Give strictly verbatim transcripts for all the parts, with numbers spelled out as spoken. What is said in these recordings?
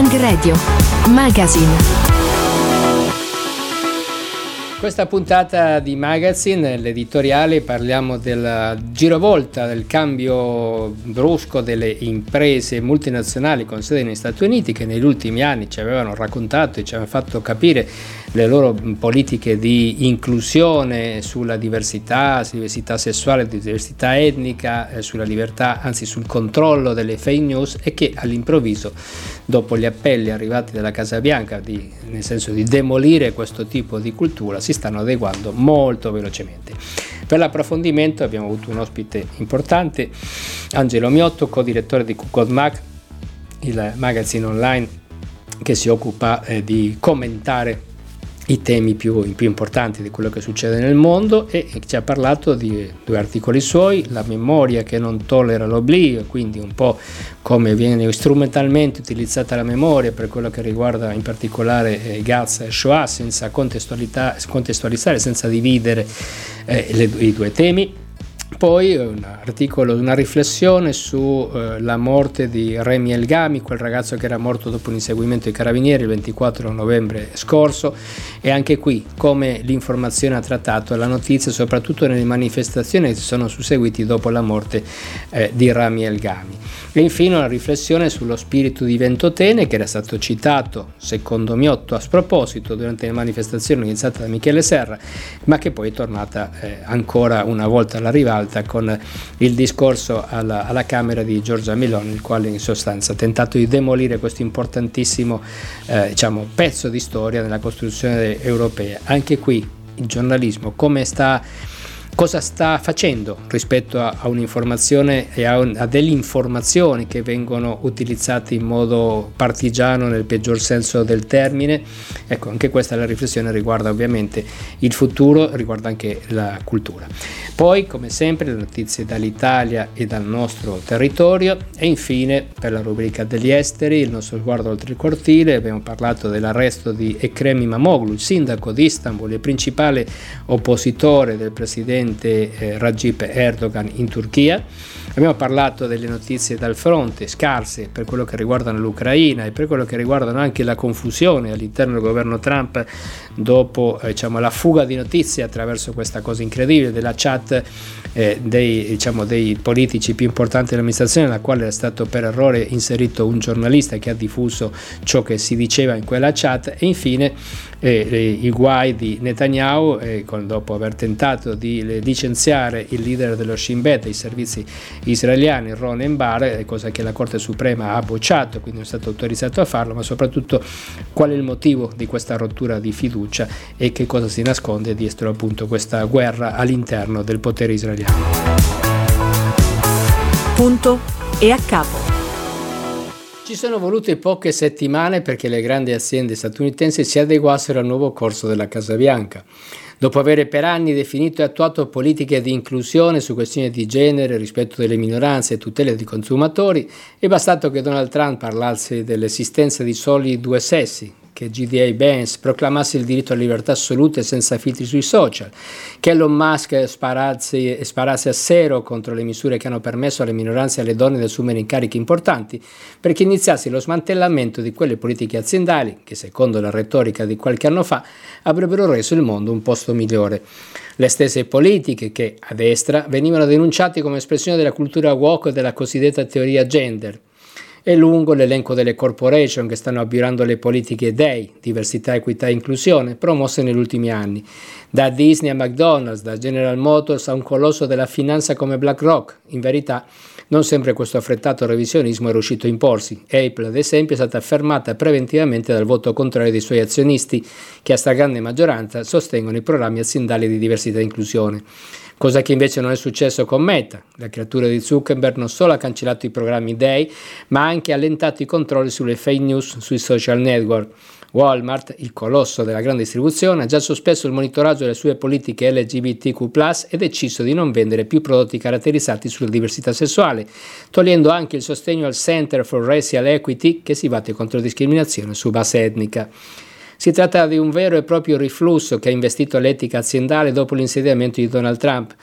Young Radio Magazine. Questa puntata di Magazine, l'editoriale, parliamo della girovolta, del cambio brusco delle imprese multinazionali con sede negli Stati Uniti, che negli ultimi anni ci avevano raccontato e ci avevano fatto capire le loro politiche di inclusione sulla diversità, diversità sessuale, diversità etnica, eh, sulla libertà, anzi sul controllo delle fake news, e che all'improvviso, dopo gli appelli arrivati dalla Casa Bianca, di, nel senso di demolire questo tipo di cultura, si stanno adeguando molto velocemente. Per l'approfondimento abbiamo avuto un ospite importante, Angelo Miotto, co-direttore di Code, il magazine online che si occupa eh, di commentare i temi più, più importanti di quello che succede nel mondo, e ci ha parlato di due articoli suoi: la memoria che non tollera l'oblio, quindi un po' come viene strumentalmente utilizzata la memoria per quello che riguarda in particolare eh, Gaza e Shoah, senza contestualizzare, senza dividere eh, le, i due temi. Poi un articolo, una riflessione sulla eh, morte di Remy El Ghami, quel ragazzo che era morto dopo un inseguimento ai carabinieri il ventiquattro novembre scorso, e anche qui come l'informazione ha trattato la notizia, soprattutto nelle manifestazioni che si sono susseguiti dopo la morte eh, di Remy El Ghami. E infine una riflessione sullo spirito di Ventotene, che era stato citato, secondo Miotto, a sproposito durante le manifestazioni iniziate da Michele Serra, ma che poi è tornata eh, ancora una volta alla ribalta con il discorso alla, alla Camera di Giorgia Meloni, il quale in sostanza ha tentato di demolire questo importantissimo eh, diciamo, pezzo di storia nella costruzione europea. Anche qui il giornalismo come sta, cosa sta facendo rispetto a, a un'informazione e a, un, a delle informazioni che vengono utilizzate in modo partigiano nel peggior senso del termine. Ecco, anche questa la riflessione riguarda ovviamente il futuro, riguarda anche la cultura. Poi, come sempre, le notizie dall'Italia e dal nostro territorio, e infine, per la rubrica degli esteri, il nostro sguardo oltre il cortile. Abbiamo parlato dell'arresto di Ekrem Imamoglu, il sindaco di Istanbul e principale oppositore del presidente eh, Recep Erdogan in Turchia. Abbiamo parlato delle notizie dal fronte, scarse per quello che riguardano l'Ucraina e per quello che riguardano anche la confusione all'interno del governo Trump dopo eh, diciamo, la fuga di notizie attraverso questa cosa incredibile della chat eh, dei, diciamo, dei politici più importanti dell'amministrazione, nella quale era stato per errore inserito un giornalista che ha diffuso ciò che si diceva in quella chat. E infine eh, eh, i guai di Netanyahu, eh, con, dopo aver tentato di eh, licenziare il leader dello Shin Bet, i servizi israeliani, Ronen Bar, cosa che la Corte Suprema ha bocciato, quindi non è stato autorizzato a farlo, ma soprattutto qual è il motivo di questa rottura di fiducia e che cosa si nasconde dietro appunto questa guerra all'interno del potere israeliano. Punto e a capo. Ci sono volute poche settimane perché le grandi aziende statunitensi si adeguassero al nuovo corso della Casa Bianca. Dopo aver per anni definito e attuato politiche di inclusione su questioni di genere, rispetto delle minoranze e tutela dei consumatori, è bastato che Donald Trump parlasse dell'esistenza di soli due sessi, che G D A Vance proclamasse il diritto alla libertà assoluta e senza filtri sui social, che Elon Musk sparasse, sparasse a zero contro le misure che hanno permesso alle minoranze e alle donne di assumere incarichi importanti, perché iniziasse lo smantellamento di quelle politiche aziendali che, secondo la retorica di qualche anno fa, avrebbero reso il mondo un posto migliore. Le stesse politiche che, a destra, venivano denunciate come espressione della cultura woke e della cosiddetta teoria gender. È lungo l'elenco delle corporation che stanno abbirando le politiche D E I, diversità, equità e inclusione, promosse negli ultimi anni. Da Disney a McDonald's, da General Motors a un colosso della finanza come BlackRock. In verità, non sempre questo affrettato revisionismo è riuscito a imporsi. Apple, ad esempio, è stata fermata preventivamente dal voto contrario dei suoi azionisti, che a stragrande maggioranza sostengono i programmi aziendali di diversità e inclusione. Cosa che invece non è successo con Meta. La creatura di Zuckerberg non solo ha cancellato i programmi D E I, ma ha anche allentato i controlli sulle fake news sui social network. Walmart, il colosso della grande distribuzione, ha già sospeso il monitoraggio delle sue politiche L G B T Q plus, e deciso di non vendere più prodotti caratterizzati sulla diversità sessuale, togliendo anche il sostegno al Center for Racial Equity, che si batte contro la discriminazione su base etnica. Si tratta di un vero e proprio riflusso che ha investito l'etica aziendale dopo l'insediamento di Donald Trump.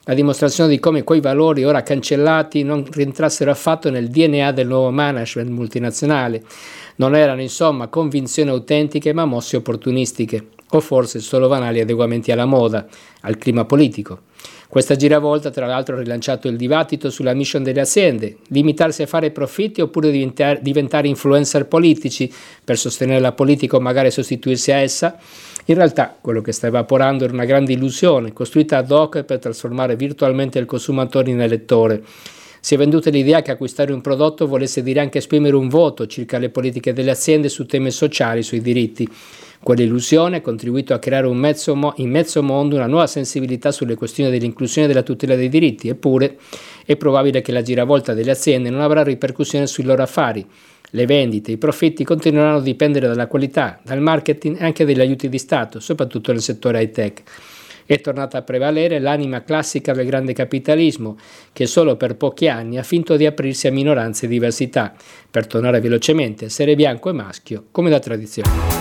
la dimostrazione di come quei valori ora cancellati non rientrassero affatto nel D N A del nuovo management multinazionale. Non erano insomma convinzioni autentiche ma mosse opportunistiche, o forse solo banali adeguamenti alla moda, al clima politico. Questa giravolta tra l'altro ha rilanciato il dibattito sulla mission delle aziende, limitarsi a fare profitti oppure diventare, diventare influencer politici per sostenere la politica o magari sostituirsi a essa. In realtà quello che sta evaporando era una grande illusione costruita ad hoc per trasformare virtualmente il consumatore in elettore. Si è venduta l'idea che acquistare un prodotto volesse dire anche esprimere un voto circa le politiche delle aziende su temi sociali, sui diritti. Quell'illusione ha contribuito a creare un mezzo mo- in mezzo mondo una nuova sensibilità sulle questioni dell'inclusione e della tutela dei diritti, eppure è probabile che la giravolta delle aziende non avrà ripercussioni sui loro affari. Le vendite, i profitti continueranno a dipendere dalla qualità, dal marketing e anche dagli aiuti di Stato, soprattutto nel settore high-tech. È tornata a prevalere l'anima classica del grande capitalismo, che solo per pochi anni ha finto di aprirsi a minoranze e diversità, per tornare velocemente a essere bianco e maschio, come da tradizione.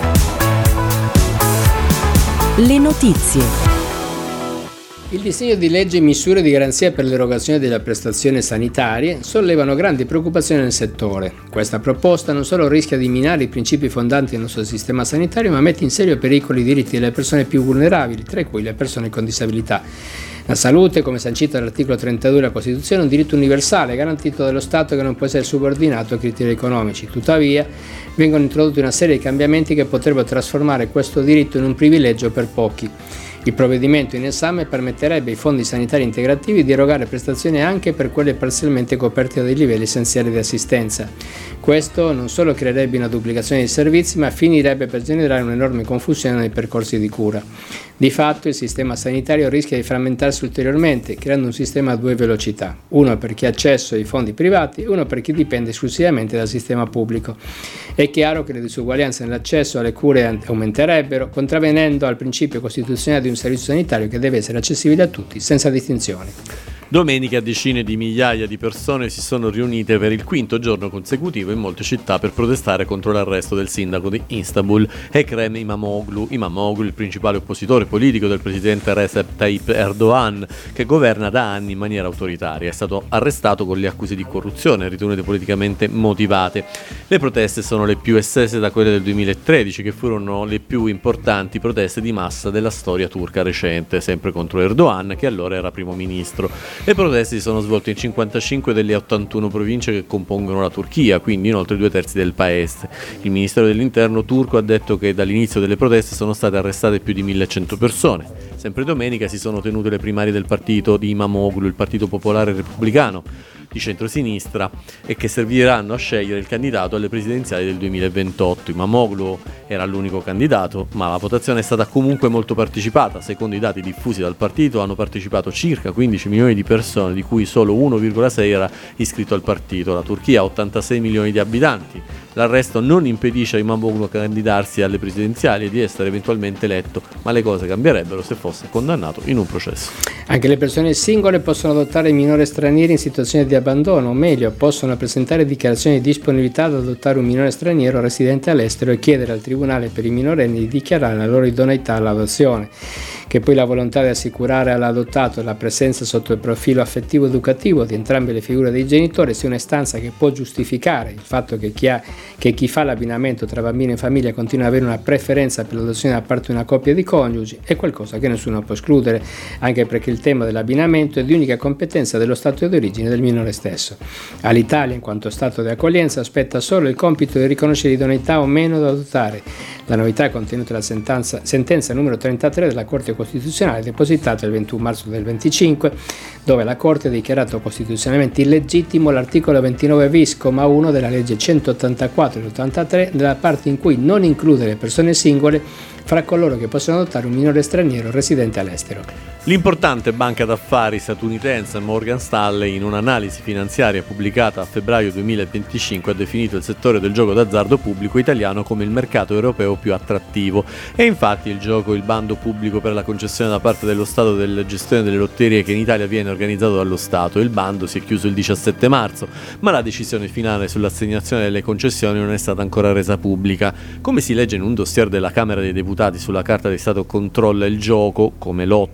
Le notizie. Il disegno di legge misure di garanzia per l'erogazione delle prestazioni sanitarie sollevano grandi preoccupazioni nel settore. Questa proposta non solo rischia di minare i principi fondanti del nostro sistema sanitario, ma mette in serio pericolo i diritti delle persone più vulnerabili, tra cui le persone con disabilità. La salute, come sancito dall'articolo trentadue della Costituzione, è un diritto universale garantito dallo Stato che non può essere subordinato a criteri economici. Tuttavia, vengono introdotti una serie di cambiamenti che potrebbero trasformare questo diritto in un privilegio per pochi. Il provvedimento in esame permetterebbe ai fondi sanitari integrativi di erogare prestazioni anche per quelle parzialmente coperte dai livelli essenziali di assistenza. Questo non solo creerebbe una duplicazione di servizi, ma finirebbe per generare un'enorme confusione nei percorsi di cura. Di fatto il sistema sanitario rischia di frammentarsi ulteriormente, creando un sistema a due velocità, uno per chi ha accesso ai fondi privati e uno per chi dipende esclusivamente dal sistema pubblico. È chiaro che le disuguaglianze nell'accesso alle cure aumenterebbero, contravvenendo al principio costituzionale di un servizio sanitario che deve essere accessibile a tutti, senza distinzioni. Domenica decine di migliaia di persone si sono riunite per il quinto giorno consecutivo in molte città per protestare contro l'arresto del sindaco di Istanbul, Ekrem Imamoglu. Imamoglu, il principale oppositore politico del presidente Recep Tayyip Erdogan, che governa da anni in maniera autoritaria. È stato arrestato con le accuse di corruzione ritenute politicamente motivate. Le proteste sono le più estese da quelle del duemilatredici, che furono le più importanti proteste di massa della storia turca recente, sempre contro Erdogan, che allora era primo ministro. Le proteste si sono svolte in cinquantacinque delle ottantuno province che compongono la Turchia, quindi in oltre due terzi del paese. Il Ministero dell'Interno turco ha detto che dall'inizio delle proteste sono state arrestate più di millecento persone. Sempre domenica si sono tenute le primarie del partito di Imamoglu, il Partito Popolare Repubblicano di centrosinistra, e che serviranno a scegliere il candidato alle presidenziali del duemilaventotto. Imamoglu era l'unico candidato, ma la votazione è stata comunque molto partecipata. Secondo i dati diffusi dal partito hanno partecipato circa quindici milioni di persone, di cui solo uno virgola sei era iscritto al partito. La Turchia ha ottantasei milioni di abitanti. L'arresto non impedisce a Imamoglu a candidarsi alle presidenziali e di essere eventualmente eletto, ma le cose cambierebbero se fosse condannato in un processo. Anche le persone singole possono adottare minori stranieri in situazione di abbandono, o meglio, possono presentare dichiarazioni di disponibilità ad adottare un minore straniero residente all'estero e chiedere al Tribunale per i minorenni di dichiarare la loro idoneità all'adozione. Che poi la volontà di assicurare all'adottato la presenza sotto il profilo affettivo-educativo di entrambe le figure dei genitori sia un'istanza che può giustificare il fatto che chi, ha, che chi fa l'abbinamento tra bambino e famiglia continua ad avere una preferenza per l'adozione da parte di una coppia di coniugi è qualcosa che nessuno può escludere, anche perché il tema dell'abbinamento è di unica competenza dello Stato di origine del minore stesso. All'Italia, in quanto Stato di accoglienza, aspetta solo il compito di riconoscere l'idoneità o meno da adottare. La novità è contenuta nella sentenza, sentenza numero trentatré della Corte Costituzionale, depositata il ventuno marzo del venticinque, dove la Corte ha dichiarato costituzionalmente illegittimo l'articolo ventinove bis, comma uno della legge centottantaquattro del ottantatré, nella parte in cui non include le persone singole fra coloro che possono adottare un minore straniero residente all'estero. L'importante banca d'affari statunitense Morgan Stanley, in un'analisi finanziaria pubblicata a febbraio duemilaventicinque, ha definito il settore del gioco d'azzardo pubblico italiano come il mercato europeo più attrattivo. E infatti il gioco, il bando pubblico per la concessione da parte dello Stato della gestione delle lotterie che in Italia viene organizzato dallo Stato, il bando si è chiuso il diciassette marzo, ma la decisione finale sull'assegnazione delle concessioni non è stata ancora resa pubblica. Come si legge in un dossier della Camera dei Deputati, sulla Carta di Stato controlla il gioco, come lotto, superano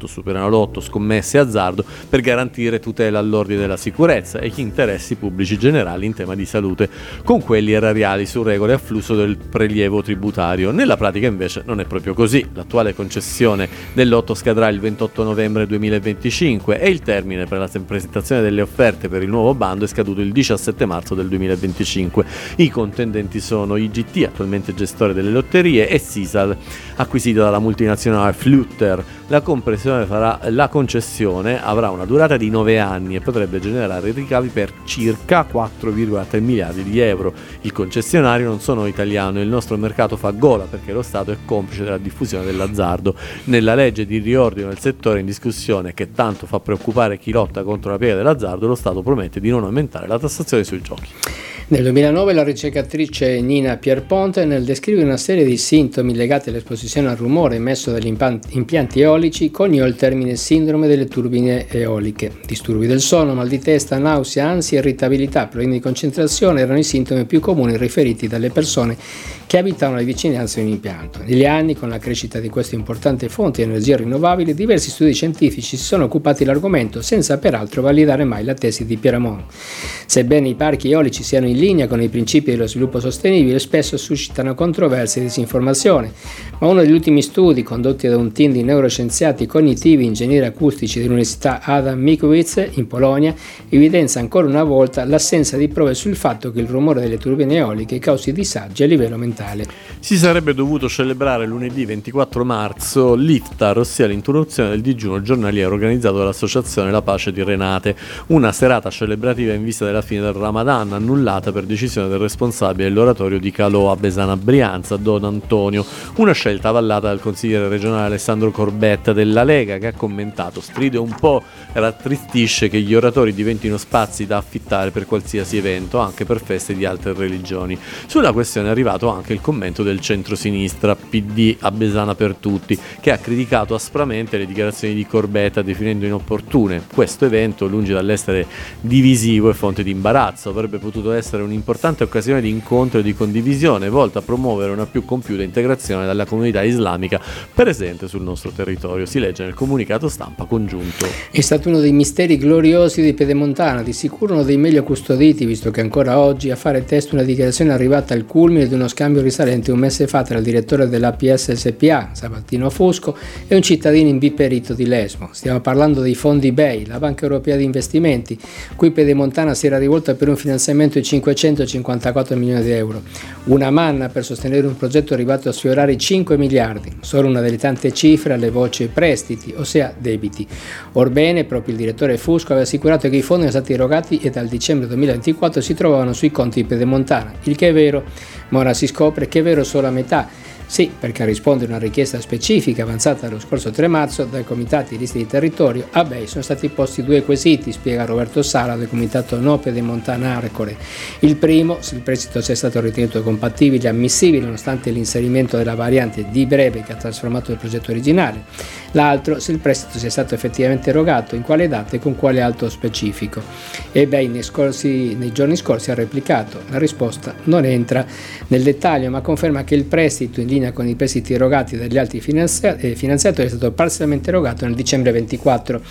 Enalotto, scommesse e azzardo per garantire tutela all'ordine della sicurezza e gli interessi pubblici generali in tema di salute, con quelli erariali su regole e afflusso del prelievo tributario. Nella pratica invece non è proprio così. L'attuale concessione del lotto scadrà il ventotto novembre duemilaventicinque e il termine per la presentazione delle offerte per il nuovo bando è scaduto il diciassette marzo del duemilaventicinque. I contendenti sono I G T, attualmente gestore delle lotterie, e Sisal, acquisita dalla multinazionale Flutter. La compressione farà, la concessione avrà una durata di nove anni e potrebbe generare ricavi per circa quattro virgola tre miliardi di euro. Il concessionario non sono italiano e il nostro mercato fa gola perché lo Stato è complice della diffusione dell'azzardo. Nella legge di riordino del settore in discussione, che tanto fa preoccupare chi lotta contro la piega dell'azzardo, lo Stato promette di non aumentare la tassazione sui giochi. Nel duemilanove la ricercatrice Nina Pierponte, nel descrivere una serie di sintomi legati all'esposizione al rumore emesso dagli impianti eolici, coniò il termine sindrome delle turbine eoliche. Disturbi del sonno, mal di testa, nausea, ansia, irritabilità, problemi di concentrazione erano i sintomi più comuni riferiti dalle persone che abitavano alle vicinanze di un impianto. Negli anni, con la crescita di queste importanti fonti di energia rinnovabile, diversi studi scientifici si sono occupati dell'argomento senza peraltro validare mai la tesi di Pieramont. Sebbene i parchi eolici siano in linea con i principi dello sviluppo sostenibile, spesso suscitano controversie e disinformazione, ma uno degli ultimi studi condotti da un team di neuroscienziati cognitivi e ingegneri acustici dell'Università Adam Mickiewicz in Polonia evidenzia ancora una volta l'assenza di prove sul fatto che il rumore delle turbine eoliche causi disagi a livello mentale. Si sarebbe dovuto celebrare lunedì ventiquattro marzo l'Iftar, ossia l'interruzione del digiuno giornaliero organizzato dall'Associazione La Pace di Renate, una serata celebrativa in vista della fine del Ramadan, annullata per decisione del responsabile dell'oratorio di Calò a Besana Brianza, Don Antonio, una scelta avallata dal consigliere regionale Alessandro Corbetta della Lega, che ha commentato: stride un po', rattristisce che gli oratori diventino spazi da affittare per qualsiasi evento, anche per feste di altre religioni. Sulla questione è arrivato anche il commento del centro-sinistra P D a Besana per tutti, che ha criticato aspramente le dichiarazioni di Corbetta, definendo inopportune. Questo evento, lungi dall'essere divisivo e fonte di imbarazzo, avrebbe potuto essere un'importante occasione di incontro e di condivisione volta a promuovere una più compiuta integrazione della comunità islamica presente sul nostro territorio, si legge nel comunicato stampa congiunto. È stato uno dei misteri gloriosi di Pedemontana, di sicuro uno dei meglio custoditi, visto che ancora oggi a fare testo una dichiarazione arrivata al culmine di uno scambio risalente un mese fa tra il direttore dell'A P S S P A, Sabatino Fusco, e un cittadino imbiperito di Lesmo. Stiamo parlando dei fondi B E I, la Banca Europea di Investimenti, cui Pedemontana si era rivolta per un finanziamento di cinquecentocinquantaquattro milioni di euro. Una manna per sostenere un progetto arrivato a sfiorare i cinque miliardi, solo una delle tante cifre alle voci prestiti, ossia debiti. Orbene, proprio il direttore Fusco aveva assicurato che i fondi erano stati erogati e dal dicembre duemilaventiquattro si trovavano sui conti di Pedemontana, il che è vero, ma ora si scopre che è vero solo a metà. Sì, perché a rispondere a una richiesta specifica avanzata lo scorso tre marzo dai comitati listi di territorio, a B E I sono stati posti due quesiti, spiega Roberto Sala del comitato No Pedemontana Arcore. Il primo, se il prestito sia stato ritenuto compatibile e ammissibile nonostante l'inserimento della variante di breve che ha trasformato il progetto originale. L'altro, se il prestito sia stato effettivamente erogato, in quale data e con quale alto specifico. E B E I nei, scorsi, nei giorni scorsi ha replicato. La risposta non entra nel dettaglio, ma conferma che il prestito in linea con i prestiti erogati dagli altri finanziatori è stato parzialmente erogato nel dicembre ventiquattro.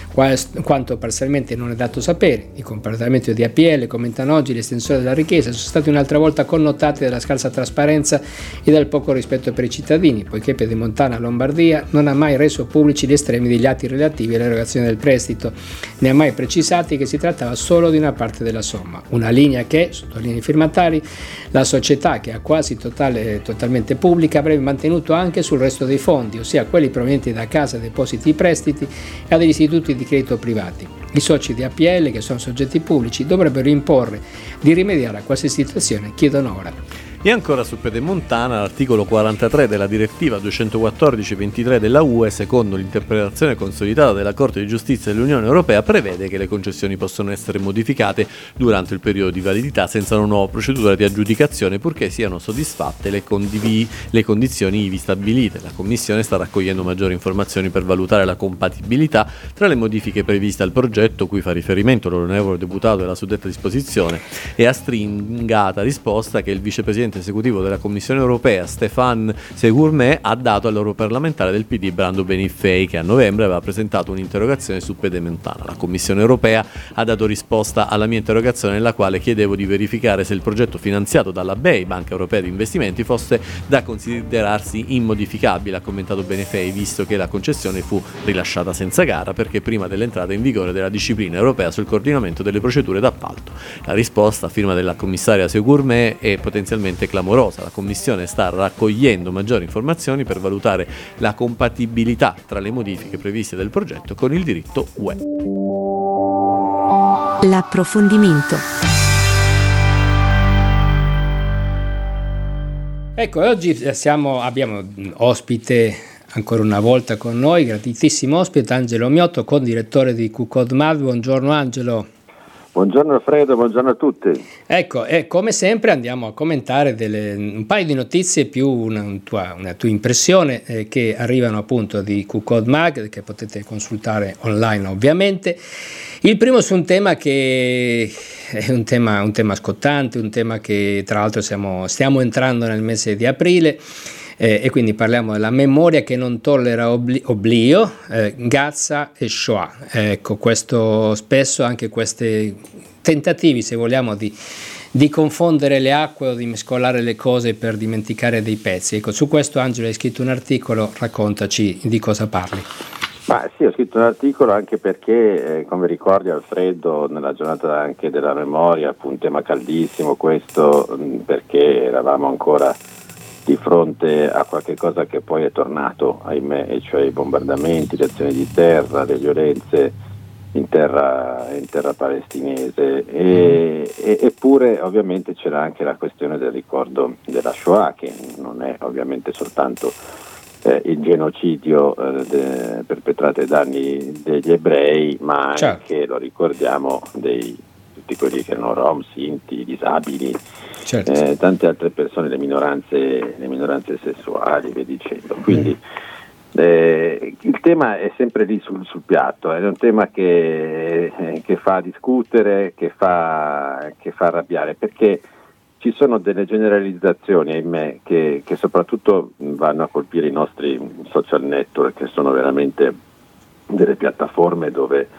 Quanto parzialmente non è dato sapere. I comportamenti di A P L, commentano oggi, l'estensore della richiesta sono stati un'altra volta connotati dalla scarsa trasparenza e dal poco rispetto per i cittadini, poiché Pedemontana Lombardia non ha mai reso pubblici gli estremi degli atti relativi all'erogazione del prestito, ne ha mai precisati che si trattava solo di una parte della somma, una linea che, sottolinea i firmatari, la società, che è quasi totale, totalmente pubblica, avrebbe mantenuto anche sul resto dei fondi, ossia quelli provenienti da Cassa Depositi e Prestiti e a degli istituti di credito privati. I soci di A P L, che sono soggetti pubblici, dovrebbero imporre di rimediare a qualsiasi situazione, chiedono ora. E ancora su Pedemontana, l'articolo quarantatré della direttiva duecentoquattordici ventitré della U E, secondo l'interpretazione consolidata della Corte di Giustizia dell'Unione Europea, prevede che le concessioni possono essere modificate durante il periodo di validità senza una nuova procedura di aggiudicazione, purché siano soddisfatte le, condivi- le condizioni ivi stabilite. La Commissione sta raccogliendo maggiori informazioni per valutare la compatibilità tra le modifiche previste al progetto, cui fa riferimento l'onorevole deputato della suddetta disposizione, e a stringata risposta che il vicepresidente presidente esecutivo della Commissione europea Stéphane Séjourné ha dato all'europarlamentare del P D Brando Benifei, che a novembre aveva presentato un'interrogazione su Pedemontana. La Commissione europea ha dato risposta alla mia interrogazione, nella quale chiedevo di verificare se il progetto finanziato dalla B E I, Banca Europea di Investimenti, fosse da considerarsi immodificabile, ha commentato Benifei, visto che la concessione fu rilasciata senza gara perché prima dell'entrata in vigore della disciplina europea sul coordinamento delle procedure d'appalto. La risposta, a firma della commissaria Séjourné, è potenzialmente clamorosa. La Commissione sta raccogliendo maggiori informazioni per valutare la compatibilità tra le modifiche previste del progetto con il diritto U E. L'approfondimento. Ecco, oggi siamo, abbiamo ospite ancora una volta con noi, gratitissimo ospite, Angelo Miotto, condirettore di QCODMAD. Buongiorno Angelo. Buongiorno Alfredo, buongiorno a tutti. Ecco, e come sempre andiamo a commentare delle, un paio di notizie più una, un tua, una tua impressione eh, che arrivano appunto di QCODMAD, che potete consultare online ovviamente. Il primo su un tema che è un tema, un tema scottante, un tema che tra l'altro siamo, stiamo entrando nel mese di aprile. Eh, e quindi parliamo della memoria che non tollera obli- oblio, eh, Gaza e Shoah. Eh, ecco, questo spesso anche questi tentativi, se vogliamo, di, di confondere le acque o di mescolare le cose per dimenticare dei pezzi. Ecco, su questo Angelo hai scritto un articolo, raccontaci di cosa parli. Ma sì, ho scritto un articolo anche perché, eh, come ricordi Alfredo, nella giornata anche della memoria, fu un tema caldissimo questo, mh, perché eravamo ancora di fronte a qualche cosa che poi è tornato, ahimè, e cioè i bombardamenti, le azioni di terra, le violenze in terra, in terra palestinese. E, e, eppure ovviamente c'era anche la questione del ricordo della Shoah, che non è ovviamente soltanto eh, il genocidio eh, de, perpetrato ai danni degli ebrei, ma anche, certo, lo ricordiamo, dei tutti quelli che erano rom, sinti, disabili, certo, eh, tante altre persone, le minoranze, le minoranze sessuali, via dicendo. Quindi eh, il tema è sempre lì sul, sul piatto, è un tema che, eh, che fa discutere, che fa, che fa arrabbiare, perché ci sono delle generalizzazioni, ahimè, che, che soprattutto vanno a colpire i nostri social network, che sono veramente delle piattaforme dove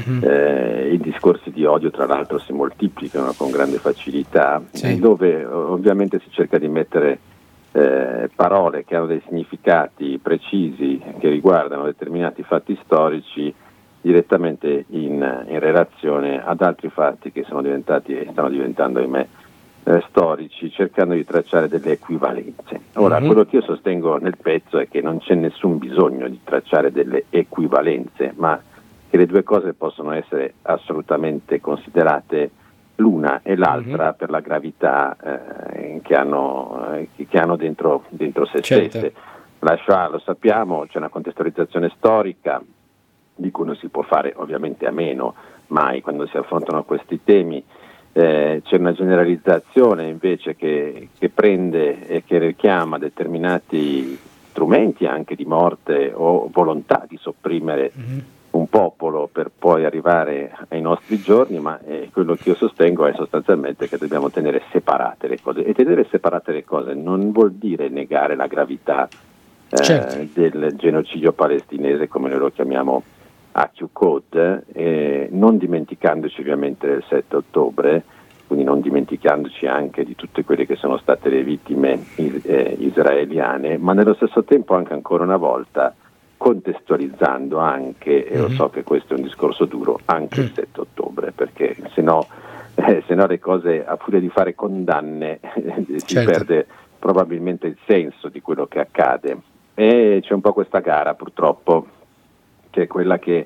Eh, i discorsi di odio tra l'altro si moltiplicano con grande facilità, sì, dove ovviamente si cerca di mettere eh, parole che hanno dei significati precisi che riguardano determinati fatti storici direttamente in, in relazione ad altri fatti che sono diventati e stanno diventando, ahimè, eh, storici, cercando di tracciare delle equivalenze. Ora, mm-hmm. quello che io sostengo nel pezzo è che non c'è nessun bisogno di tracciare delle equivalenze, ma che le due cose possono essere assolutamente considerate l'una e l'altra, mm-hmm. per la gravità eh, che hanno, eh, che hanno dentro, dentro se certo. stesse. La Shoah, lo sappiamo, c'è una contestualizzazione storica di cui non si può fare ovviamente a meno mai quando si affrontano questi temi. Eh, c'è una generalizzazione invece che, che prende e che richiama determinati strumenti anche di morte o volontà di sopprimere mm-hmm. un popolo per poi arrivare ai nostri giorni, ma eh, quello che io sostengo è sostanzialmente che dobbiamo tenere separate le cose, e tenere separate le cose non vuol dire negare la gravità eh, certo. del genocidio palestinese, come noi lo chiamiamo a QCOD, eh, non dimenticandoci ovviamente del sette ottobre, quindi non dimenticandoci anche di tutte quelle che sono state le vittime is- eh, israeliane, ma nello stesso tempo anche ancora una volta contestualizzando anche, e lo so che questo è un discorso duro, anche il sette ottobre, perché se no, eh, se no le cose, a furia di fare condanne, si certo. perde probabilmente il senso di quello che accade. E c'è un po' questa gara purtroppo, che è quella che,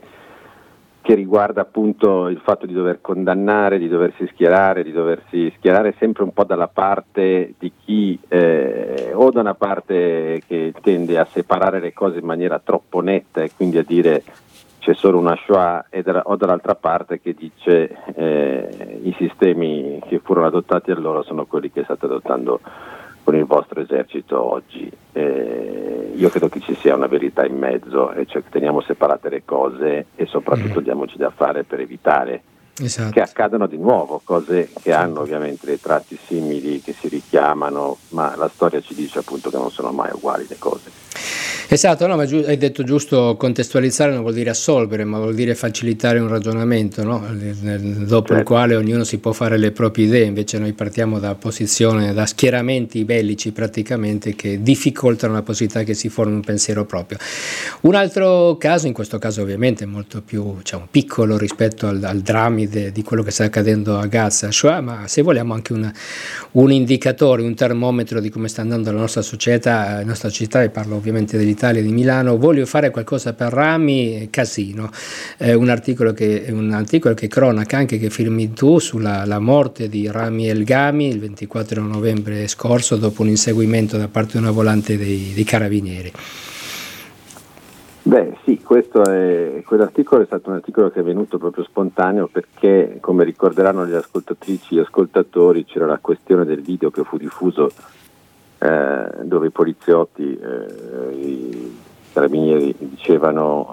che riguarda appunto il fatto di dover condannare, di doversi schierare, di doversi schierare sempre un po' dalla parte di chi, eh, o da una parte che tende a separare le cose in maniera troppo netta e quindi a dire c'è solo una Shoah, e da, o dall'altra parte che dice eh, i sistemi che furono adottati allora sono quelli che state adottando con il vostro esercito oggi. Eh, io credo che ci sia una verità in mezzo, e cioè che teniamo separate le cose e soprattutto mm. diamoci da fare per evitare esatto. che accadano di nuovo, cose che hanno ovviamente dei tratti simili, che si richiamano, ma la storia ci dice appunto che non sono mai uguali le cose. Esatto, no, ma giu- hai detto giusto, contestualizzare non vuol dire assolvere, ma vuol dire facilitare un ragionamento, no? Dopo Certo. il quale ognuno si può fare le proprie idee, invece noi partiamo da posizioni, da schieramenti bellici praticamente che difficoltano la possibilità che si formi un pensiero proprio. Un altro caso, in questo caso ovviamente molto più, diciamo, piccolo rispetto al, al dramide di quello che sta accadendo a Gaza, Shoah, ma se vogliamo anche una, un indicatore, un termometro di come sta andando la nostra società, la nostra città, e parlo ovviamente dell'Italia, di Milano. Voglio fare qualcosa per Rami, casino, eh, un articolo che un articolo che cronaca anche, che firmi tu, sulla la morte di Rami El Ghami il ventiquattro novembre scorso dopo un inseguimento da parte di una volante dei, dei carabinieri. Beh sì, questo è, quell'articolo è stato un articolo che è venuto proprio spontaneo perché, come ricorderanno le ascoltatrici e gli ascoltatori, c'era la questione del video che fu diffuso Eh, dove i poliziotti, eh, i carabinieri dicevano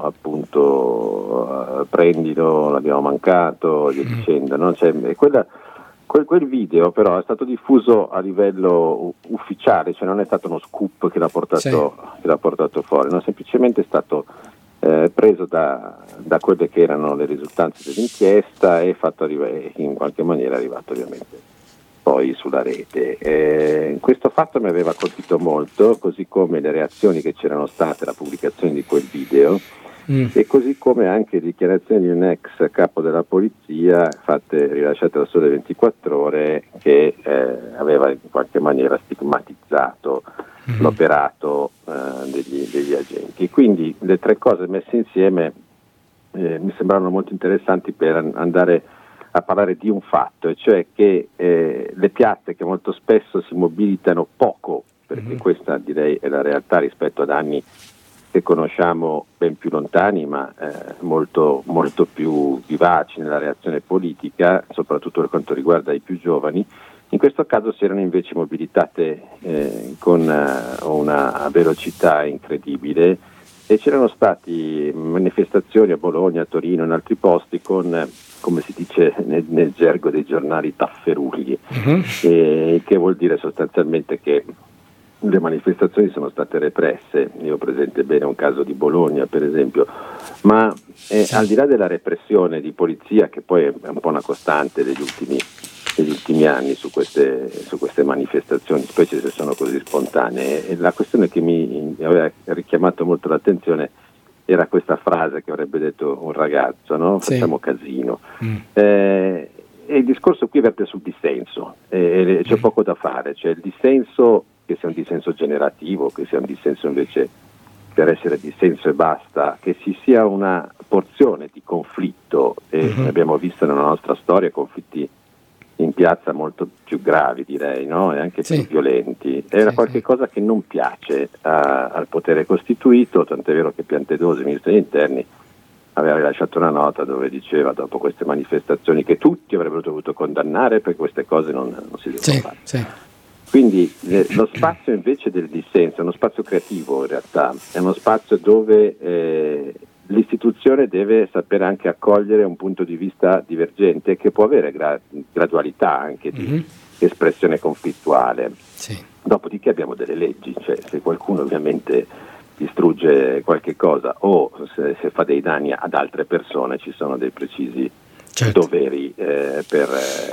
appunto eh, prendilo, l'abbiamo mancato, e via dicendo, no? Cioè, quella, quel, quel video però è stato diffuso a livello ufficiale, cioè non è stato uno scoop che l'ha portato, sì. che l'ha portato fuori, no? Semplicemente è stato eh, preso da, da quelle che erano le risultanze dell'inchiesta e fatto arrivare, in qualche maniera è arrivato ovviamente poi sulla rete. Eh, questo fatto mi aveva colpito molto, così come le reazioni che c'erano state alla pubblicazione di quel video, mm. e così come anche le dichiarazioni di un ex capo della polizia fatte, rilasciate da Sole ventiquattro Ore, che eh, aveva in qualche maniera stigmatizzato mm. l'operato eh, degli, degli agenti. Quindi le tre cose messe insieme eh, mi sembrano molto interessanti per andare a parlare di un fatto, e cioè che eh, le piazze, che molto spesso si mobilitano poco, perché mm-hmm. questa direi è la realtà rispetto ad anni che conosciamo ben più lontani, ma eh, molto, molto più vivaci nella reazione politica, soprattutto per quanto riguarda i più giovani, in questo caso si erano invece mobilitate eh, con uh, una velocità incredibile, e c'erano stati manifestazioni a Bologna, a Torino, in altri posti con, come si dice nel, nel gergo dei giornali, tafferugli, uh-huh. e, che vuol dire sostanzialmente che le manifestazioni sono state represse. Io ho presente bene un caso di Bologna, per esempio, ma eh, al di là della repressione di polizia, che poi è un po' una costante degli ultimi negli ultimi anni su queste, su queste manifestazioni, specie se sono così spontanee. E la questione che mi aveva richiamato molto l'attenzione era questa frase che avrebbe detto un ragazzo, no? Sì. Facciamo casino. Mm. Eh, e il discorso qui verte sul dissenso, e c'è mm. poco da fare, cioè il dissenso, che sia un dissenso generativo, che sia un dissenso invece per essere dissenso e basta, che ci sia una porzione di conflitto, e mm-hmm. abbiamo visto nella nostra storia conflitti in piazza molto più gravi, direi, no? E anche sì. più violenti. Era sì, qualche sì. cosa che non piace a, al potere costituito, tant'è vero che Piantedosi, ministro degli interni, aveva rilasciato una nota dove diceva, dopo queste manifestazioni, che tutti avrebbero dovuto condannare, perché queste cose non, non si devono sì, fare. Sì. Quindi le, lo spazio invece del dissenso è uno spazio creativo, in realtà, è uno spazio dove eh, l'istituzione deve sapere anche accogliere un punto di vista divergente, che può avere gra- gradualità anche di mm-hmm. espressione conflittuale. Sì. Dopodiché abbiamo delle leggi, cioè se qualcuno ovviamente distrugge qualche cosa o se, se fa dei danni ad altre persone, ci sono dei precisi certo. doveri eh, per,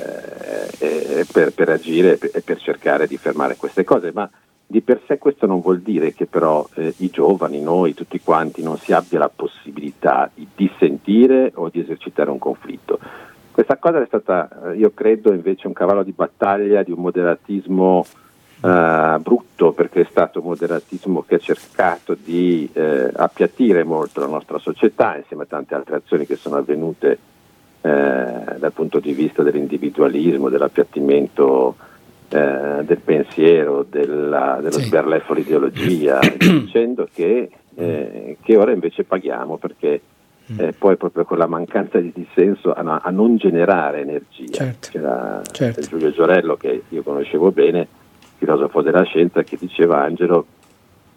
eh, per, per agire e per, per cercare di fermare queste cose, ma di per sé questo non vuol dire che però eh, i giovani, noi, tutti quanti, non si abbia la possibilità di dissentire o di esercitare un conflitto. Questa cosa è stata, io credo, invece un cavallo di battaglia di un moderatismo eh, brutto, perché è stato un moderatismo che ha cercato di eh, appiattire molto la nostra società, insieme a tante altre azioni che sono avvenute eh, dal punto di vista dell'individualismo, dell'appiattimento Eh, del pensiero, della, dello sì. sberleffo d'ideologia, dicendo che, eh, che ora invece paghiamo, perché eh, poi proprio con la mancanza di dissenso a, a non generare energia. Certo. C'era certo. Giulio Giorello, che io conoscevo bene, filosofo della scienza, che diceva: Angelo,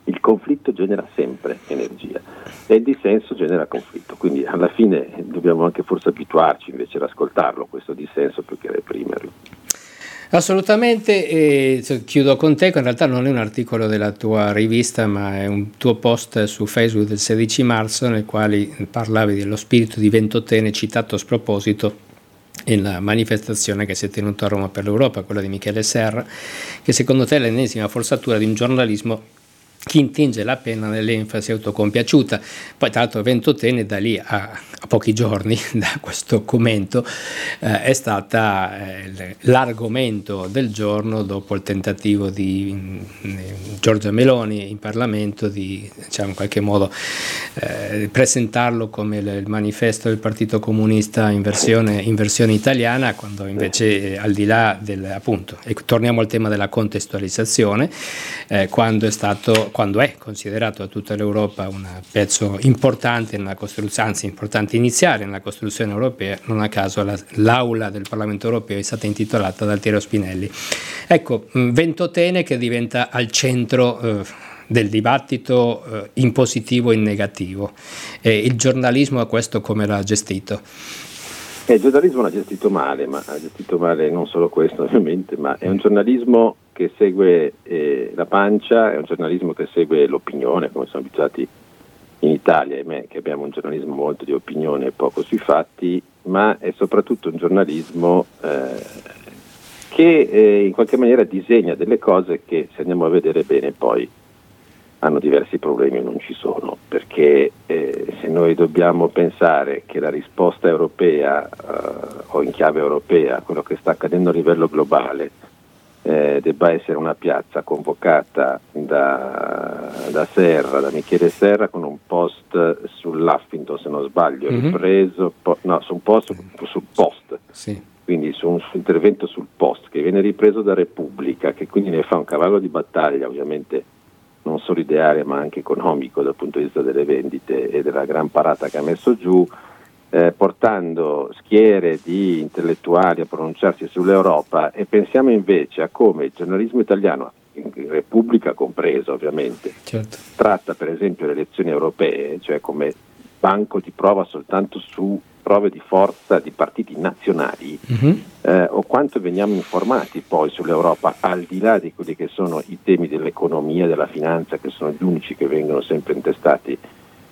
il conflitto genera sempre energia e il dissenso genera conflitto, quindi alla fine dobbiamo anche forse abituarci invece ad ascoltarlo questo dissenso più che reprimerlo. Assolutamente, e chiudo con te, in realtà non è un articolo della tua rivista ma è un tuo post su Facebook del sedici marzo nel quale parlavi dello spirito di Ventotene citato a sproposito in la manifestazione che si è tenuta a Roma per l'Europa, quella di Michele Serra, che secondo te è l'ennesima forzatura di un giornalismo che intinge la penna nell'enfasi autocompiaciuta. Poi tra l'altro Ventotene da lì a, a pochi giorni da questo commento eh, è stata eh, l'argomento del giorno dopo il tentativo di eh, Giorgia Meloni in Parlamento di, diciamo, in qualche modo eh, presentarlo come il, il manifesto del Partito Comunista in versione, in versione italiana, quando invece eh, al di là del, appunto, e torniamo al tema della contestualizzazione, eh, quando è stato quando è considerato da tutta l'Europa un pezzo importante nella costruzione, anzi importante iniziale nella costruzione europea, non a caso la, l'aula del Parlamento europeo è stata intitolata da Altiero Spinelli. Ecco, Ventotene che diventa al centro eh, del dibattito eh, in positivo e in negativo. E il giornalismo a questo come l'ha gestito? Eh, il giornalismo l'ha gestito male, ma ha gestito male non solo questo ovviamente, ma è un giornalismo che segue eh, la pancia, è un giornalismo che segue l'opinione, come sono abituati in Italia, ahimè, che abbiamo un giornalismo molto di opinione e poco sui fatti, ma è soprattutto un giornalismo eh, che eh, in qualche maniera disegna delle cose che, se andiamo a vedere bene, poi hanno diversi problemi e non ci sono, perché eh, se noi dobbiamo pensare che la risposta europea eh, o in chiave europea a quello che sta accadendo a livello globale eh, debba essere una piazza convocata da, da Serra, da Michele Serra, con un post sull'Huffington, se non sbaglio, mm-hmm. ripreso, po- no, su un post su, sul post, sì. Quindi su un su intervento sul post che viene ripreso da Repubblica, che quindi ne fa un cavallo di battaglia, ovviamente non solo ideale ma anche economico dal punto di vista delle vendite e della gran parata che ha messo giù, eh, portando schiere di intellettuali a pronunciarsi sull'Europa, e pensiamo invece a come il giornalismo italiano, in Repubblica compreso ovviamente, certo. tratta per esempio le elezioni europee, cioè come banco di prova soltanto su prove di forza di partiti nazionali, mm-hmm. eh, o quanto veniamo informati poi sull'Europa al di là di quelli che sono i temi dell'economia, della finanza, che sono gli unici che vengono sempre intestati uh,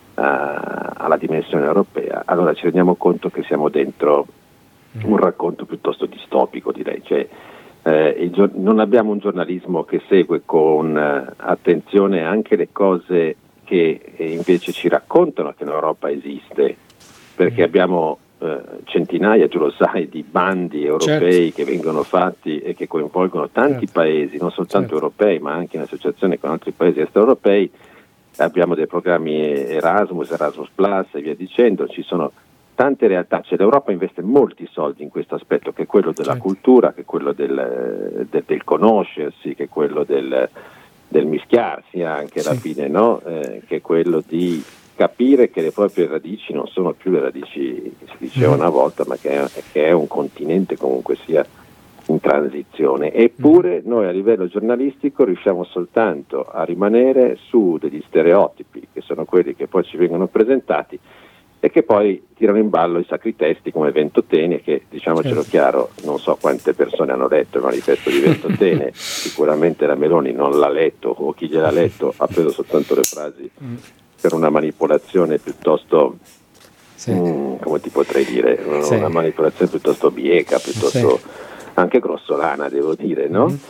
alla dimensione europea. Allora ci rendiamo conto che siamo dentro mm-hmm. un racconto piuttosto distopico, direi, cioè eh, il, non abbiamo un giornalismo che segue con uh, attenzione anche le cose che eh, invece ci raccontano che l'Europa esiste, perché abbiamo eh, centinaia, tu lo sai, di bandi europei certo. che vengono fatti e che coinvolgono tanti certo. paesi, non soltanto certo. europei, ma anche in associazione con altri paesi extraeuropei. Abbiamo dei programmi Erasmus, Erasmus Plus e via dicendo, ci sono tante realtà, cioè l'Europa investe molti soldi in questo aspetto, che è quello della certo. cultura, che è quello del, del, del conoscersi, che è quello del, del mischiarsi anche alla sì. fine, no? Eh, che è quello di capire che le proprie radici non sono più le radici che si diceva una volta, ma che è, che è un continente comunque sia in transizione. Eppure noi a livello giornalistico riusciamo soltanto a rimanere su degli stereotipi, che sono quelli che poi ci vengono presentati e che poi tirano in ballo i sacri testi come Ventotene, che, diciamocelo certo. chiaro, non so quante persone hanno letto il manifesto di Ventotene, sicuramente la Meloni non l'ha letto, o chi gliel'ha letto ha preso soltanto le frasi per una manipolazione piuttosto, sì. mh, come ti potrei dire, sì. una manipolazione piuttosto bieca, piuttosto sì. anche grossolana, devo dire, no? Mm-hmm.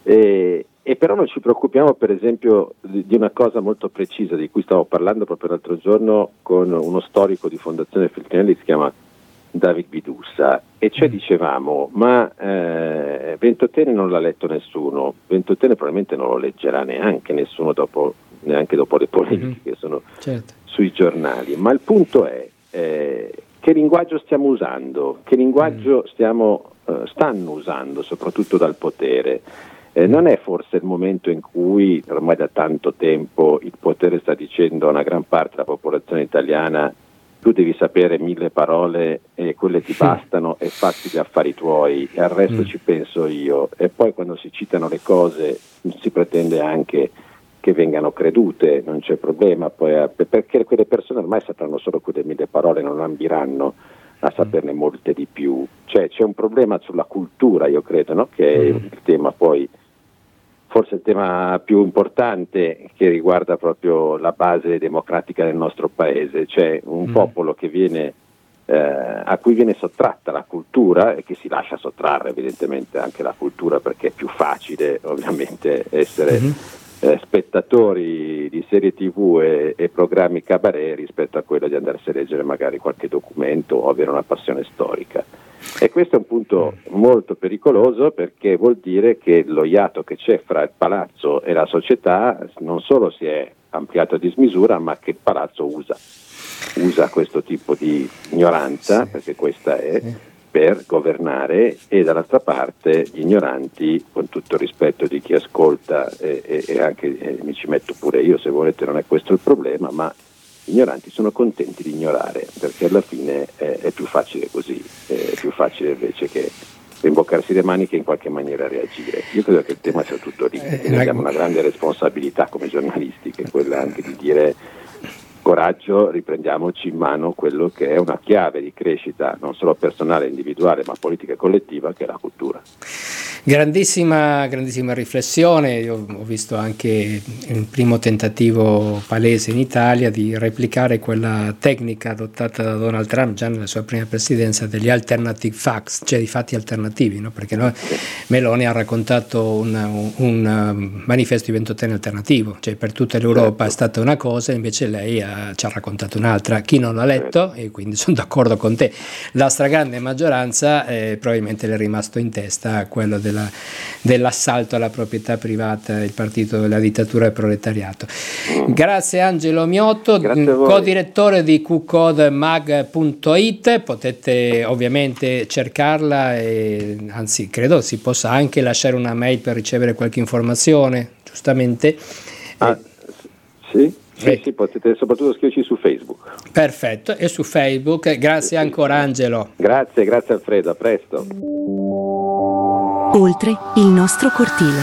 E, e però noi ci preoccupiamo per esempio di, di una cosa molto precisa, di cui stavo parlando proprio l'altro giorno con uno storico di Fondazione Feltrinelli, si chiama David Bidussa, e cioè mm. dicevamo, ma eh, Ventotene non l'ha letto nessuno, Ventotene probabilmente non lo leggerà neanche nessuno dopo neanche dopo le polemiche mm-hmm. che sono certo. sui giornali, ma il punto è eh, che linguaggio stiamo usando, che linguaggio mm. stiamo, eh, stanno usando soprattutto dal potere. Eh, non è forse il momento in cui ormai da tanto tempo il potere sta dicendo a una gran parte della popolazione italiana: tu devi sapere mille parole e quelle ti bastano e fatti gli affari tuoi e al resto mm. ci penso io, e poi quando si citano le cose si pretende anche che vengano credute, non c'è problema, poi, eh, perché quelle persone ormai sapranno solo quelle mille parole, non ambiranno a saperne molte di più. Cioè c'è un problema sulla cultura, io credo, no? Che è il tema poi, forse il tema più importante, che riguarda proprio la base democratica del nostro paese, cioè un mm. popolo che viene eh, a cui viene sottratta la cultura e che si lascia sottrarre evidentemente anche la cultura, perché è più facile ovviamente essere mm-hmm. eh, spettatori di serie tv e, e programmi cabaret rispetto a quello di andarsi a leggere magari qualche documento o avere una passione storica. E questo è un punto molto pericoloso, perché vuol dire che lo iato che c'è fra il palazzo e la società non solo si è ampliato a dismisura, ma che il palazzo usa usa questo tipo di ignoranza, sì. perché questa è, sì. per governare, e dall'altra parte gli ignoranti, con tutto il rispetto di chi ascolta, e, e, e anche e mi ci metto pure io se volete, non è questo il problema, ma gli ignoranti sono contenti di ignorare, perché alla fine è, è più facile così, è più facile invece che rimboccarsi le maniche e in qualche maniera reagire. Io credo che il tema sia tutto lì, e noi abbiamo una grande responsabilità come giornalisti, che è quella anche di dire: coraggio, riprendiamoci in mano quello che è una chiave di crescita non solo personale e individuale, ma politica e collettiva, che è la cultura. Grandissima, grandissima riflessione. Io ho visto anche il primo tentativo palese in Italia di replicare quella tecnica adottata da Donald Trump già nella sua prima presidenza, degli alternative facts, cioè di fatti alternativi, no? Perché noi, Meloni ha raccontato una, un, un manifesto di ventottenni alternativo, cioè per tutta l'Europa certo. è stata una cosa, invece lei ha, ci ha raccontato un'altra. Chi non l'ha letto, e quindi sono d'accordo con te, la stragrande maggioranza eh, probabilmente le è rimasto in testa quello del dell'assalto alla proprietà privata, il partito della dittatura del proletariato. Grazie Angelo Miotto, co-direttore di q code mag punto it. Potete ovviamente cercarla e anzi credo si possa anche lasciare una mail per ricevere qualche informazione, giustamente. Ah, sì? Sì, eh. sì, potete soprattutto scriverci su Facebook. Perfetto, e su Facebook. Grazie ancora Angelo. Grazie, grazie Alfredo, a presto. Oltre il nostro cortile.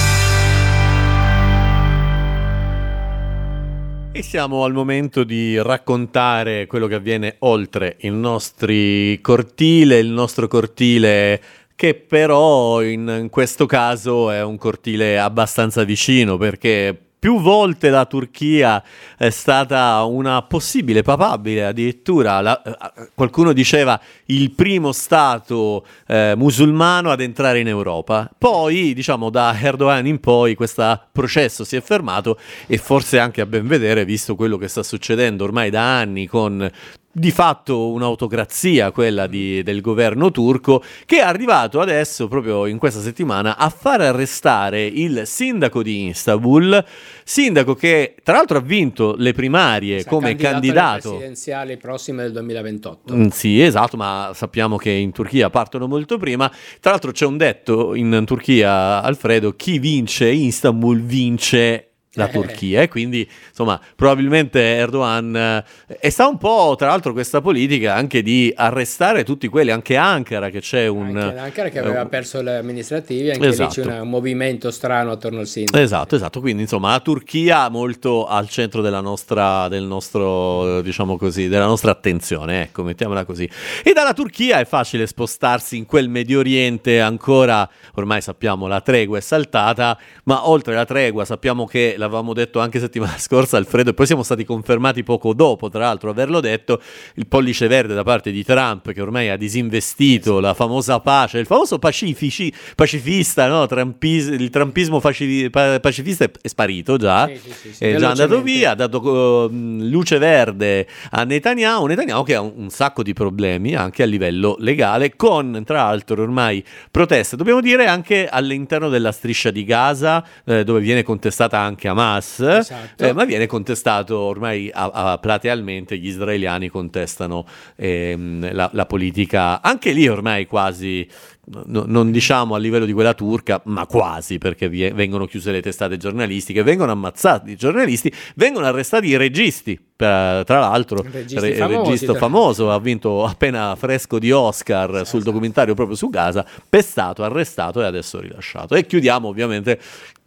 E siamo al momento di raccontare quello che avviene oltre il nostro cortile, il nostro cortile che però in, in questo caso è un cortile abbastanza vicino, perché più volte la Turchia è stata una possibile, papabile addirittura, la, qualcuno diceva il primo stato eh, musulmano ad entrare in Europa. Poi, diciamo, da Erdogan in poi questo processo si è fermato, e forse anche a ben vedere, visto quello che sta succedendo ormai da anni con di fatto un'autocrazia, quella di, del governo turco, che è arrivato adesso, proprio in questa settimana, a far arrestare il sindaco di Istanbul, sindaco che tra l'altro ha vinto le primarie come candidato, candidato alle presidenziali prossime del duemilaventotto. Mm, sì, esatto, ma sappiamo che in Turchia partono molto prima. Tra l'altro c'è un detto in Turchia, Alfredo: chi vince Istanbul vince la Turchia, e quindi insomma probabilmente Erdogan eh, e sta un po', tra l'altro, questa politica anche di arrestare tutti quelli, anche Ankara, che c'è un anche Ankara che aveva uh, perso le amministrative, anche esatto. lì c'è una, un movimento strano attorno al sindaco. Esatto, esatto, quindi insomma la Turchia molto al centro della nostra, del nostro, diciamo così, della nostra attenzione, ecco, mettiamola così. E dalla Turchia è facile spostarsi in quel Medio Oriente, ancora ormai sappiamo la tregua è saltata, ma oltre la tregua sappiamo che, l'avevamo detto anche settimana scorsa Alfredo, e poi siamo stati confermati poco dopo tra l'altro averlo detto, il pollice verde da parte di Trump, che ormai ha disinvestito sì. la famosa pace, il famoso pacifici, pacifista, no? Trumpis, il trumpismo faci, pa, pacifista è, è sparito già, sì, sì, sì, sì. è già andato via, ha dato uh, luce verde a Netanyahu, Netanyahu che ha un, un sacco di problemi anche a livello legale, con tra l'altro ormai proteste, dobbiamo dire, anche all'interno della striscia di Gaza, eh, dove viene contestata anche Hamas, esatto. eh, ma viene contestato ormai a, a, platealmente, gli israeliani contestano ehm, la, la politica, anche lì ormai quasi, no, non diciamo a livello di quella turca, ma quasi, perché vi, vengono chiuse le testate giornalistiche, vengono ammazzati i giornalisti, vengono arrestati i registi, per, tra l'altro il re, regista famoso, ha vinto appena fresco di Oscar sì, sul sì. documentario proprio su Gaza, pestato, arrestato e adesso rilasciato. E chiudiamo ovviamente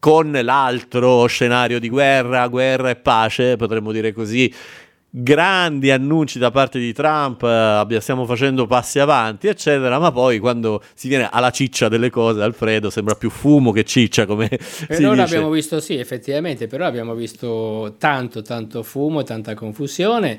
con l'altro scenario di guerra, guerra e pace, potremmo dire così. Grandi annunci da parte di Trump, eh, stiamo facendo passi avanti eccetera, ma poi quando si viene alla ciccia delle cose, Alfredo, sembra più fumo che ciccia, come per si ora dice. Abbiamo visto, sì, effettivamente, però abbiamo visto tanto tanto fumo e tanta confusione.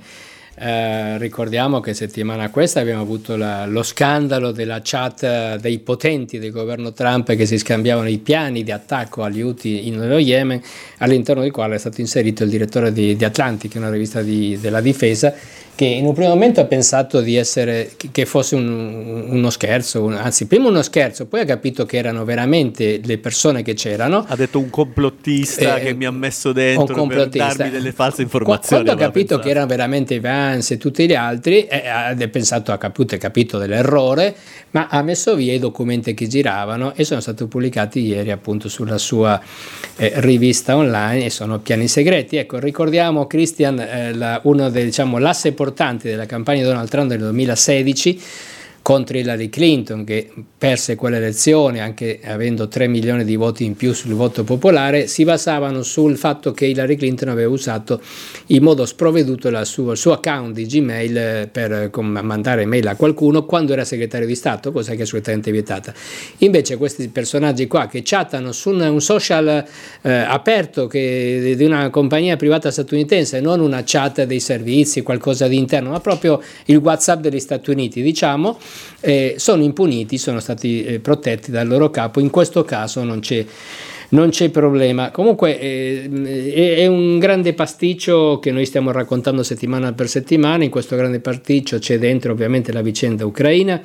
Eh, ricordiamo che settimana questa abbiamo avuto la, lo scandalo della chat dei potenti del governo Trump che si scambiavano i piani di attacco agli Houthi nello Yemen, all'interno del quale è stato inserito il direttore di, di Atlantic, una rivista di, della difesa, che in un primo momento ha pensato di essere che fosse un, uno scherzo, un, anzi prima uno scherzo, poi ha capito che erano veramente le persone che c'erano. Ha detto un complottista eh, che mi ha messo dentro per darmi delle false informazioni. Quando ha capito pensato. che erano veramente Vance e tutti gli altri, eh, ha pensato, ha capito, ha capito dell'errore, ma ha messo via i documenti che giravano e sono stati pubblicati ieri appunto sulla sua eh, rivista online, e sono piani segreti. Ecco, ricordiamo, Christian, eh, la, uno dei, diciamo, l'asse portante della campagna di Donald Trump del duemilasedici contro Hillary Clinton, che perse quelle elezioni anche avendo tre milioni di voti in più sul voto popolare, si basavano sul fatto che Hillary Clinton aveva usato in modo sprovveduto la sua, il suo account di Gmail per mandare mail a qualcuno quando era segretario di Stato, cosa che è assolutamente vietata. Invece questi personaggi qua che chattano su un, un social eh, aperto che, di una compagnia privata statunitense, non una chat dei servizi, qualcosa di interno, ma proprio il WhatsApp degli Stati Uniti, diciamo, Eh, sono impuniti, sono stati eh, protetti dal loro capo. In questo caso non c'è, non c'è problema. Comunque eh, è, è un grande pasticcio che noi stiamo raccontando settimana per settimana. In questo grande pasticcio c'è dentro ovviamente la vicenda ucraina,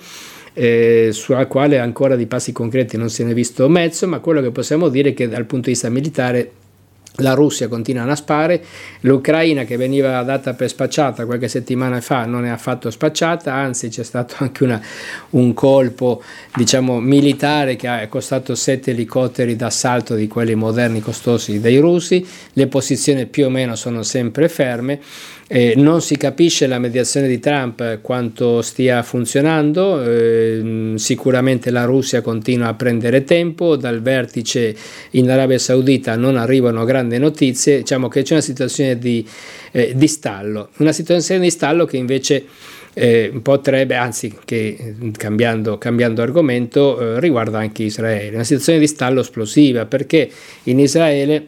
eh, sulla quale ancora di passi concreti non se ne è visto mezzo, ma quello che possiamo dire è che dal punto di vista militare la Russia continua a naspare, l'Ucraina che veniva data per spacciata qualche settimana fa non è affatto spacciata, anzi c'è stato anche una, un colpo, diciamo, militare che ha costato sette elicotteri d'assalto di quelli moderni costosi dei russi. Le posizioni più o meno sono sempre ferme. Eh, non si capisce la mediazione di Trump quanto stia funzionando, eh, sicuramente la Russia continua a prendere tempo, dal vertice in Arabia Saudita non arrivano grandi notizie, diciamo che c'è una situazione di, eh, di stallo, una situazione di stallo che invece eh, potrebbe, anzi che cambiando, cambiando argomento, eh, riguarda anche Israele, una situazione di stallo esplosiva, perché in Israele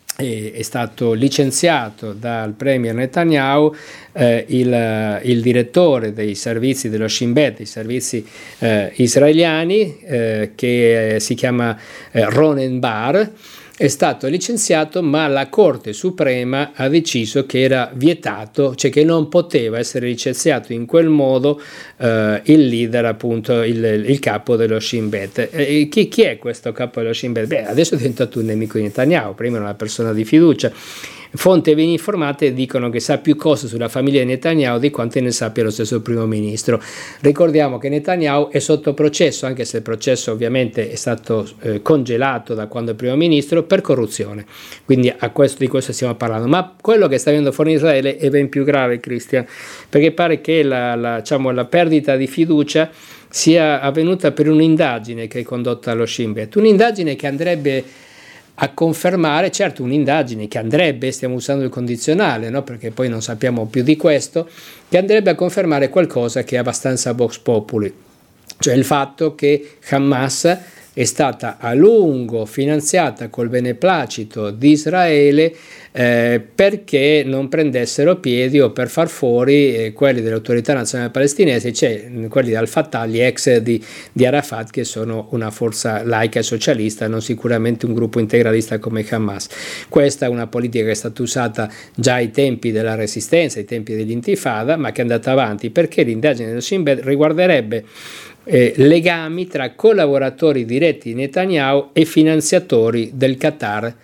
è stato licenziato dal premier Netanyahu eh, il, il direttore dei servizi dello Shin Bet, i servizi eh, israeliani, eh, che si chiama eh, Ronen Bar. È stato licenziato, ma la Corte Suprema ha deciso che era vietato, cioè che non poteva essere licenziato in quel modo eh, il leader, appunto il, il capo dello Shin Bet. E chi, chi è questo capo dello Shin Bet? Beh, adesso è diventato un nemico di Netanyahu, prima era una persona di fiducia. Fonti ben informate dicono che sa più cose sulla famiglia di Netanyahu di quante ne sappia lo stesso primo ministro. Ricordiamo che Netanyahu è sotto processo, anche se il processo ovviamente è stato eh, congelato da quando è primo ministro, per corruzione. Quindi a questo, di questo stiamo parlando. Ma quello che sta venendo fuori in Israele è ben più grave, Christian, perché pare che la, la, diciamo, la perdita di fiducia sia avvenuta per un'indagine che è condotta allo Shin Bet, un'indagine che andrebbe a confermare, certo un'indagine che andrebbe, stiamo usando il condizionale, no? Perché poi non sappiamo più di questo, che andrebbe a confermare qualcosa che è abbastanza vox populi, cioè il fatto che Hamas è stata a lungo finanziata col beneplacito di Israele eh, perché non prendessero piedi o per far fuori eh, quelli dell'autorità nazionale palestinese, cioè quelli di Al-Fatah, gli ex di, di Arafat, che sono una forza laica e socialista, non sicuramente un gruppo integralista come Hamas. Questa è una politica che è stata usata già ai tempi della resistenza, ai tempi dell'intifada, ma che è andata avanti perché l'indagine dello Shin Bet riguarderebbe Eh, legami tra collaboratori diretti di Netanyahu e finanziatori del Qatar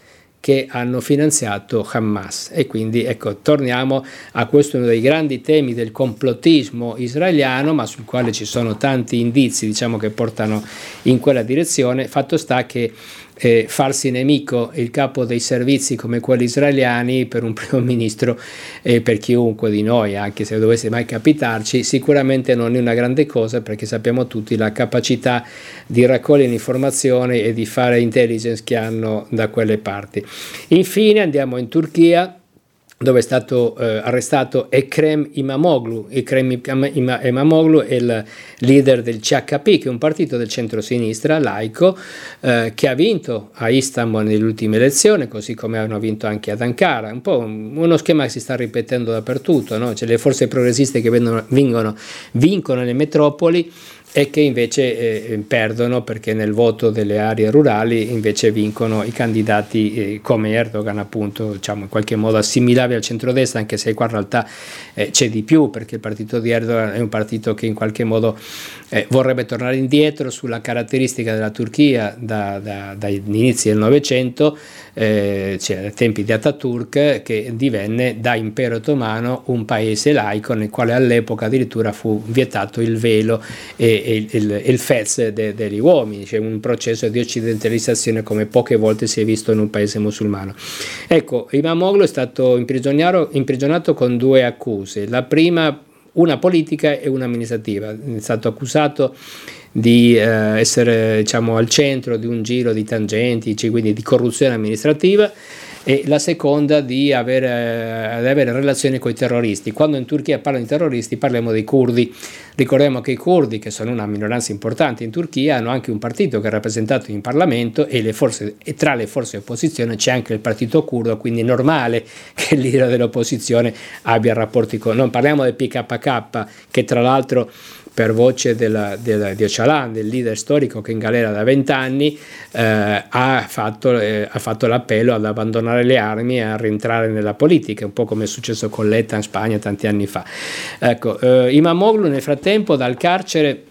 che hanno finanziato Hamas. E quindi ecco, torniamo a questo, uno dei grandi temi del complottismo israeliano, ma sul quale ci sono tanti indizi, diciamo, che portano in quella direzione. Fatto sta che eh, farsi nemico il capo dei servizi come quelli israeliani per un primo ministro e eh, per chiunque di noi, anche se dovesse mai capitarci, sicuramente non è una grande cosa, perché sappiamo tutti la capacità di raccogliere informazioni e di fare intelligence che hanno da quelle parti. Infine andiamo in Turchia, dove è stato eh, arrestato Ekrem Imamoglu. Ekrem Imamoglu è il leader del C H P, che è un partito del centro-sinistra laico eh, che ha vinto a Istanbul nelle ultime elezioni, così come hanno vinto anche ad Ankara. Un po' uno schema che si sta ripetendo dappertutto, no? Cioè, le forze progressiste che vengono, vincono, vincono nelle metropoli e che invece eh, perdono, perché nel voto delle aree rurali invece vincono i candidati eh, come Erdogan, appunto, diciamo in qualche modo assimilabile al centrodestra, anche se qua in realtà eh, c'è di più, perché il partito di Erdogan è un partito che in qualche modo eh, vorrebbe tornare indietro sulla caratteristica della Turchia da, da, dagli inizi del Novecento, eh, cioè ai tempi di Ataturk, che divenne da impero ottomano un paese laico nel quale all'epoca addirittura fu vietato il velo e il, il, il fez de, degli uomini, cioè un processo di occidentalizzazione come poche volte si è visto in un paese musulmano. Ecco, Imamoglu è stato imprigionato, imprigionato con due accuse, la prima una politica e una amministrativa. È stato accusato di eh, essere, diciamo, al centro di un giro di tangenti, cioè quindi di corruzione amministrativa, e la seconda di avere, di avere relazioni con i terroristi. Quando in Turchia parlano di terroristi parliamo dei curdi. Ricordiamo che i curdi, che sono una minoranza importante in Turchia, hanno anche un partito che è rappresentato in Parlamento, e, le forze, e tra le forze di opposizione c'è anche il partito curdo, quindi è normale che il leader dell'opposizione abbia rapporti con... Non parliamo del P K K, che tra l'altro, per voce della, della, di Öcalan, del leader storico che è in galera da vent'anni, eh, ha, fatto, eh, ha fatto l'appello ad abbandonare le armi e a rientrare nella politica, un po' come è successo con Letta in Spagna tanti anni fa. Ecco, eh, Imamoglu nel frattempo dal carcere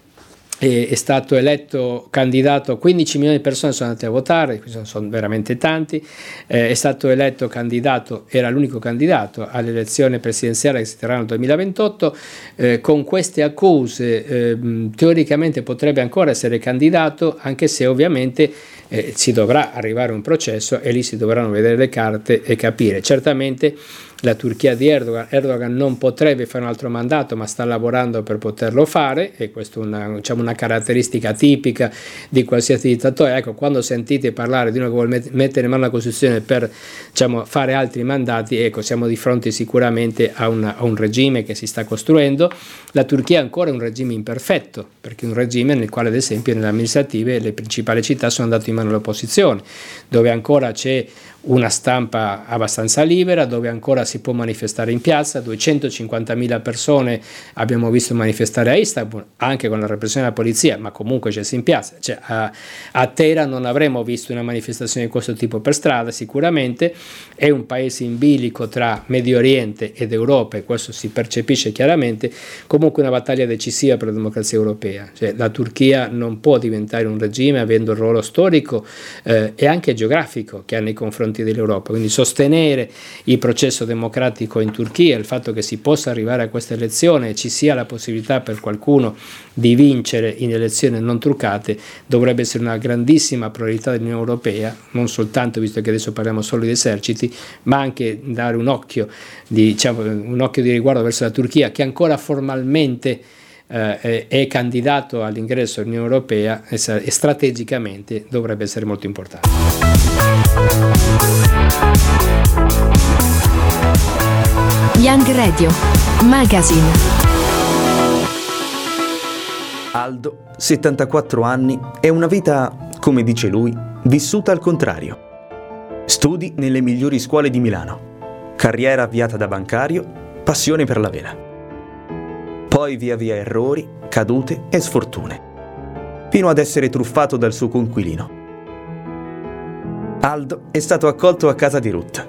è stato eletto candidato, quindici milioni di persone sono andate a votare, questi sono veramente tanti, eh, è stato eletto candidato, era l'unico candidato all'elezione presidenziale che si terrà nel duemilaventotto, eh, con queste accuse eh, teoricamente potrebbe ancora essere candidato, anche se ovviamente eh, si dovrà arrivare a un processo e lì si dovranno vedere le carte e capire. Certamente la Turchia di Erdogan, Erdogan non potrebbe fare un altro mandato, ma sta lavorando per poterlo fare, e questa è una, diciamo, una caratteristica tipica di qualsiasi dittatore. Ecco, quando sentite parlare di uno che vuole mettere in mano la Costituzione per, diciamo, fare altri mandati, ecco, siamo di fronte sicuramente a, una, a un regime che si sta costruendo. La Turchia è ancora un regime imperfetto, perché è un regime nel quale, ad esempio, nelle amministrative le principali città sono andate in mano all'opposizione, dove ancora c'è una stampa abbastanza libera, dove ancora si può manifestare in piazza. duecentocinquantamila persone abbiamo visto manifestare a Istanbul, anche con la repressione della polizia, ma comunque c'è in piazza. Cioè, a, a Teheran non avremmo visto una manifestazione di questo tipo per strada, sicuramente. È un paese in bilico tra Medio Oriente ed Europa, e questo si percepisce chiaramente. Comunque una battaglia decisiva per la democrazia europea. Cioè, la Turchia non può diventare un regime avendo il ruolo storico eh, e anche geografico che ha nei confronti dell'Europa, quindi sostenere il processo democratico in Turchia, il fatto che si possa arrivare a questa elezione e ci sia la possibilità per qualcuno di vincere in elezioni non truccate, dovrebbe essere una grandissima priorità dell'Unione Europea, non soltanto, visto che adesso parliamo solo di eserciti, ma anche dare un occhio di, diciamo, un occhio di riguardo verso la Turchia, che ancora formalmente eh, è candidato all'ingresso all'Unione Europea, e, e strategicamente dovrebbe essere molto importante. Young Radio Magazine. Aldo, settantaquattro anni, è una vita, come dice lui, vissuta al contrario. Studi nelle migliori scuole di Milano, carriera avviata da bancario, passione per la vela. Poi via via errori, cadute e sfortune, fino ad essere truffato dal suo coinquilino. Aldo è stato accolto a casa di Ruth.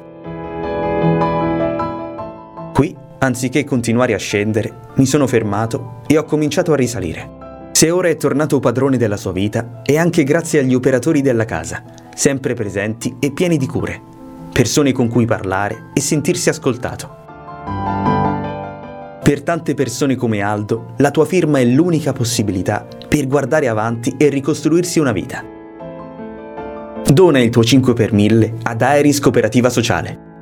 Qui, anziché continuare a scendere, mi sono fermato e ho cominciato a risalire. Se ora è tornato padrone della sua vita, è anche grazie agli operatori della casa, sempre presenti e pieni di cure. persone con cui parlare e sentirsi ascoltato. Per tante persone come Aldo, la tua firma è l'unica possibilità per guardare avanti e ricostruirsi una vita. Dona il tuo cinque per mille ad Aeris Cooperativa Sociale.